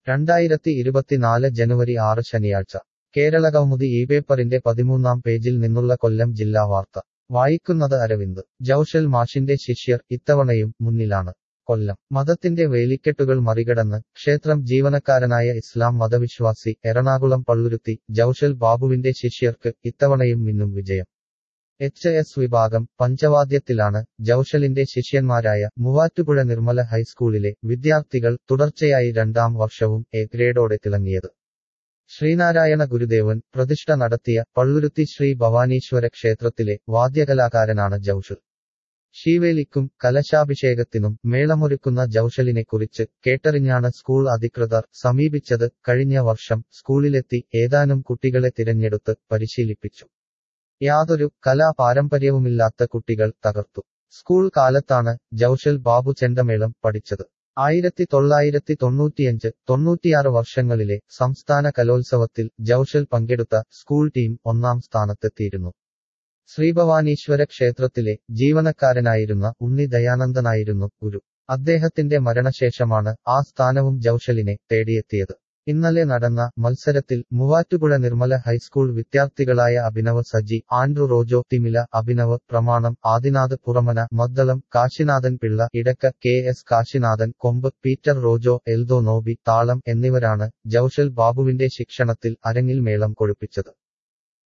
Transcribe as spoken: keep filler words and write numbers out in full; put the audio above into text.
രണ്ടായിരത്തി ഇരുപത്തിനാല് ജനുവരി ആറ് ശനിയാഴ്ച കേരളകൗമുദി ഈ പേപ്പറിന്റെ പതിമൂന്നാം പേജിൽ നിന്നുള്ള കൊല്ലം ജില്ലാ വാർത്ത വായിക്കുന്നത് അരവിന്ദ്. ജൗഷൽ മാഷിന്റെ ശിഷ്യർ ഇത്തവണയും മുന്നിലാണ്. കൊല്ലം. മതത്തിന്റെ വേലിക്കെട്ടുകൾ മറികടന്ന് ക്ഷേത്രം ജീവനക്കാരനായ ഇസ്ലാം മതവിശ്വാസി എറണാകുളം പള്ളുരുത്തി ജൗഷൽ ബാബുവിന്റെ ശിഷ്യർക്ക് ഇത്തവണയും മിന്നും വിജയം. എച്ച് എസ് വിഭാഗം പഞ്ചവാദ്യത്തിലാണ് ജൗഷലിന്റെ ശിഷ്യന്മാരായ മൂവാറ്റുപുഴ നിർമ്മല ഹൈസ്കൂളിലെ വിദ്യാർത്ഥികൾ തുടർച്ചയായി രണ്ടാം വർഷവും എ ഗ്രേഡോടെ തിളങ്ങിയത്. ശ്രീനാരായണ ഗുരുദേവൻ പ്രതിഷ്ഠ നടത്തിയ പള്ളുരുത്തി ശ്രീ ഭവാനീശ്വര ക്ഷേത്രത്തിലെ വാദ്യകലാകാരനാണ് ജൗഷൽ. ശീവേലിക്കും കലശാഭിഷേകത്തിനും മേളമൊരുക്കുന്ന ജൗഷലിനെക്കുറിച്ച് കേട്ടറിഞ്ഞാണ് സ്കൂൾ അധികൃതർ സമീപിച്ചത്. കഴിഞ്ഞ വർഷം സ്കൂളിലെത്തി ഏതാനും കുട്ടികളെ തിരഞ്ഞെടുത്ത് പരിശീലിപ്പിച്ചു. യാതൊരു കലാ പാരമ്പര്യവുമില്ലാത്ത കുട്ടികൾ തകർത്തു. സ്കൂൾ കാലത്താണ് ജൗഷൽ ബാബു ചെണ്ടമേളം പഠിച്ചത്. ആയിരത്തി തൊള്ളായിരത്തി തൊണ്ണൂറ്റിയഞ്ച് തൊണ്ണൂറ്റിയാറ് വർഷങ്ങളിലെ സംസ്ഥാന കലോത്സവത്തിൽ ജൗഷൽ പങ്കെടുത്ത സ്കൂൾ ടീം ഒന്നാം സ്ഥാനത്തെത്തിയിരുന്നു. ശ്രീഭവാനീശ്വര ക്ഷേത്രത്തിലെ ജീവനക്കാരനായിരുന്ന ഉണ്ണി ദയാനന്ദനായിരുന്നു ഗുരു. അദ്ദേഹത്തിന്റെ മരണശേഷമാണ് ആ സ്ഥാനവും ജൗഷലിനെ തേടിയെത്തിയത്. ഇന്നലെ നടന്ന മത്സരത്തിൽ മൂവാറ്റുപുഴ നിർമ്മല ഹൈസ്കൂൾ വിദ്യാർത്ഥികളായ അഭിനവ് സജി, ആൻഡ്രു റോജോ, തിമില, അഭിനവ്, പ്രമാണം, ആദിനാഥ് പുറമന, മദ്ദളം, കാശിനാഥൻ പിള്ള, ഇടക്ക, കെ എസ് കാശിനാഥൻ, കൊമ്പ്, പീറ്റർ റോജോ, എൽദോ നോബി, താളം എന്നിവരാണ് ജൗഷൽ ബാബുവിന്റെ ശിക്ഷണത്തിൽ അരങ്ങിൽ മേളം കൊഴുപ്പിച്ചത്.